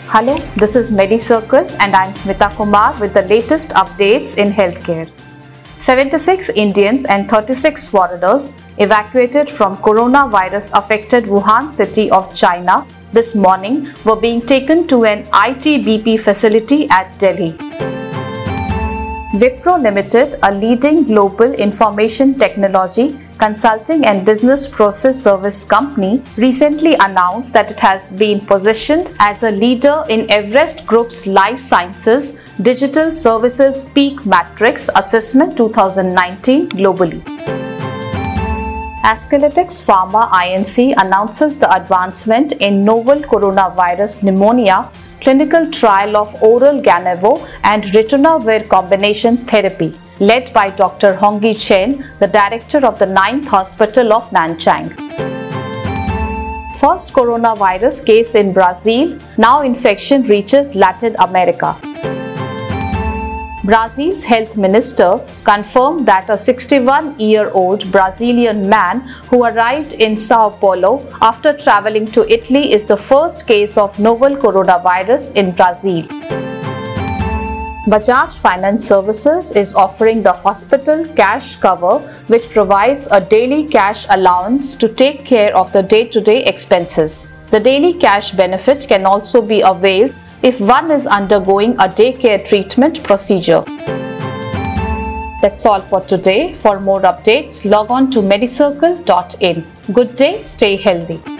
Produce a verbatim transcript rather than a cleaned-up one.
Hello, this is MediCircle and I'm Smita Kumar with the latest updates in healthcare. seventy-six Indians and thirty-six foreigners evacuated from coronavirus affected Wuhan city of China this morning were being taken to an I T B P facility at Delhi. Wipro Limited, a leading global information technology, consulting and business process service company, recently announced that it has been positioned as a leader in Everest Group's Life Sciences Digital Services PEAK Matrix Assessment twenty nineteen globally. Asclepics Pharma Inc announces the advancement in novel coronavirus pneumonia clinical trial of oral Ganevo and ritonavir combination therapy, led by Doctor Hongyi Chen, the director of the ninth Hospital of Nanchang. First coronavirus case in Brazil, now infection reaches Latin America. Brazil's health minister confirmed that a sixty-one-year-old Brazilian man who arrived in Sao Paulo after traveling to Italy is the first case of novel coronavirus in Brazil. Bajaj Finance Services is offering the hospital cash cover, which provides a daily cash allowance to take care of the day-to-day expenses. The daily cash benefit can also be availed if one is undergoing a daycare treatment procedure. That's all for today. For more updates, log on to medicircle dot in. Good day, stay healthy.